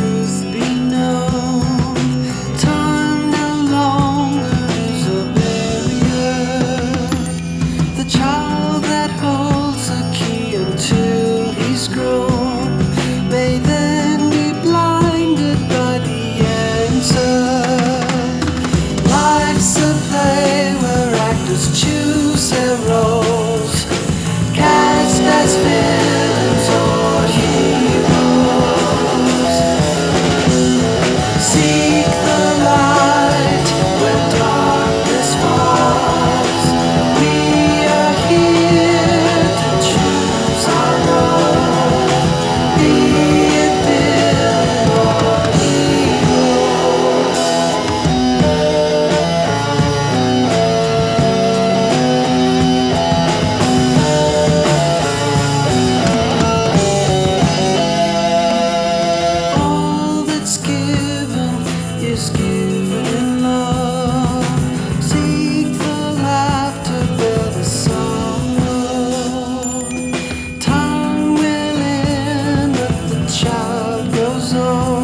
truth be known. Time no longer is a barrier. The child that holds the key until he's grown may then be blinded by the answer. Life's a play where actors choose their roles, cast as villains or heroes. Seek the light when darkness falls. We are here to choose our role, be it villain or hero. All that's given is given in love. Seek the laughter, bear the sorrow. Time will end, but the child goes on.